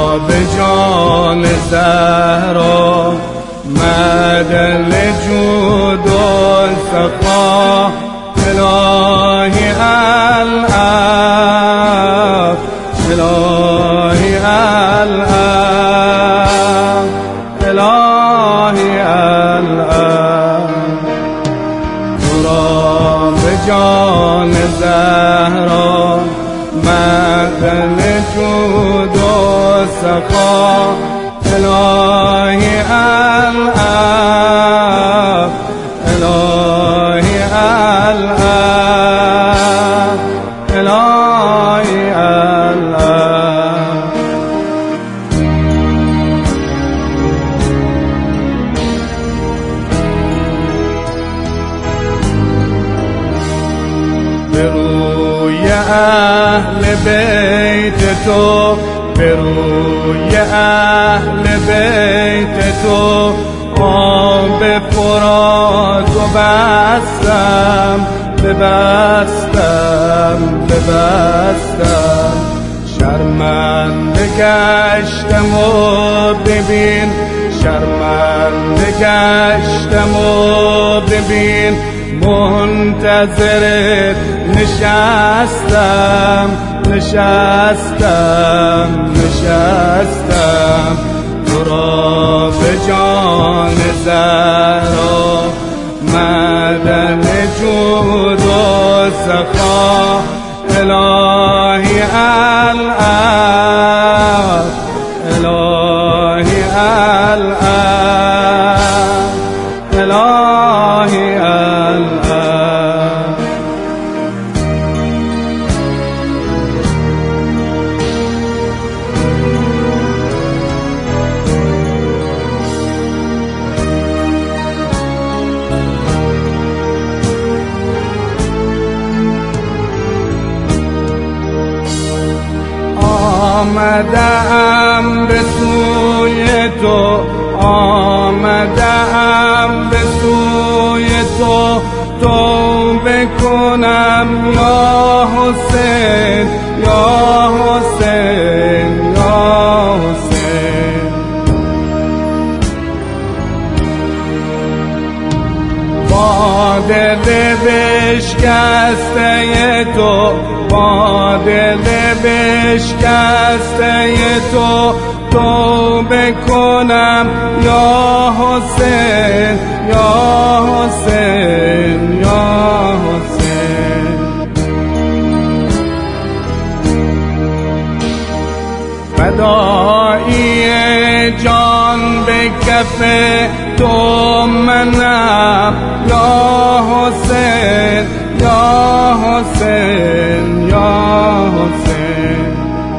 به جان زهرا مدل جود و سخا الهی العفو الهی العفو الهی العفو تو را به جان زهرا مدل جود و سخا الهی العفو الهی العفو الهی العفو به روی اهل بیت تو به روی اهل بیت تو آب فرات و بستم ببستم شرمنده گشتم و ببین شرمنده گشتم و ببین منتظرت نشستم تو را به جان زهرا مدن جود و سخا الهی العفو الهی العفو الهی العفو آمدم به سوی تو آمدم به سوی تو توبه کنم یا حسین یا حسین یا حسین با دل بشکسته تو با دل بشکسته تو توبه کنم یا حسین یا حسین یا حسین فدایی جان به کف تو منم یا حسین یا حسین یا حسین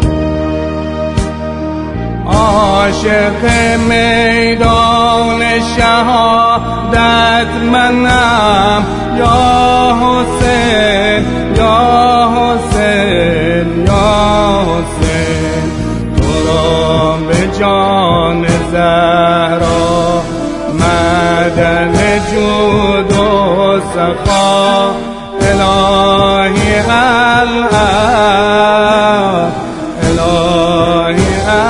عاشق میدان شهادت منم یا حسین یا حسین یا حسین تو را به جان زهرا مدن جود و سخا الهی العفو الهی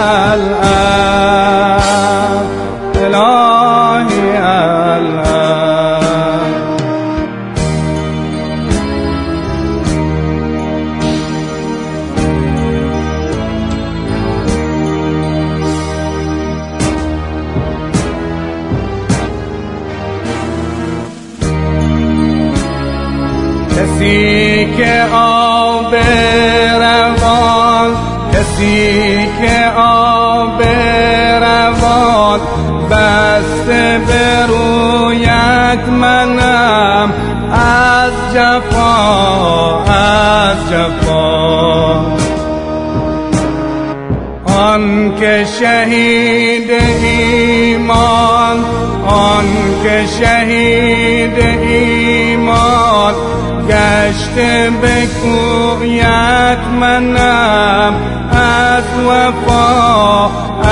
العفو الهی العفو کسی که آب روان کسی که آب روان بسته به رویت منم از جفا آن که شهید ایمان آن که شهید ایمان گشته به کویت منم از وفا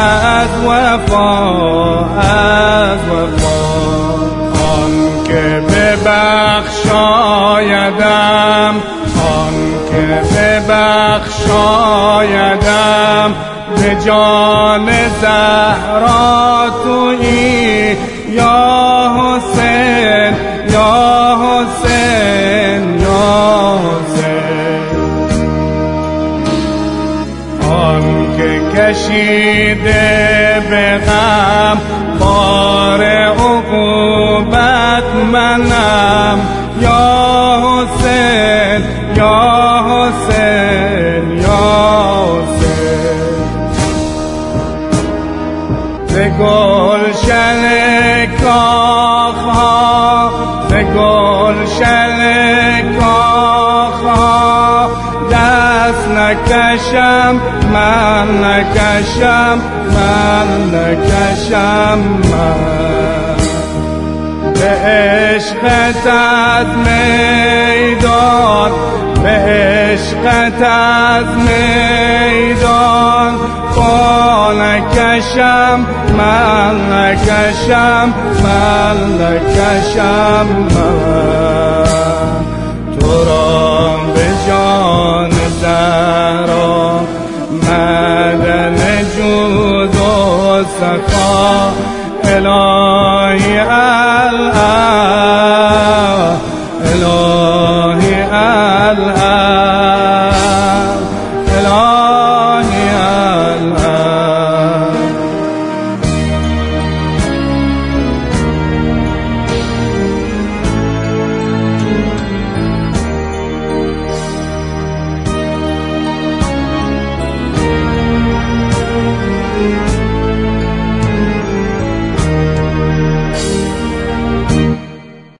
آن که ببخشایدم آن که ببخشایدم به جان زهرا تویی یا حسین یا حسین یا حسین. آن که کشیده به غم بار عقوبت منم یا حسین یا حسین یا حسین. به گلشن کاخها به گلشن کاخها دست نکشم من نکشم من نکشم من. به عشقت از میدان به عشقت از میدان پا نکشم من نکشم من نکشم من. تو را به جان زهرا معدن جود و سخا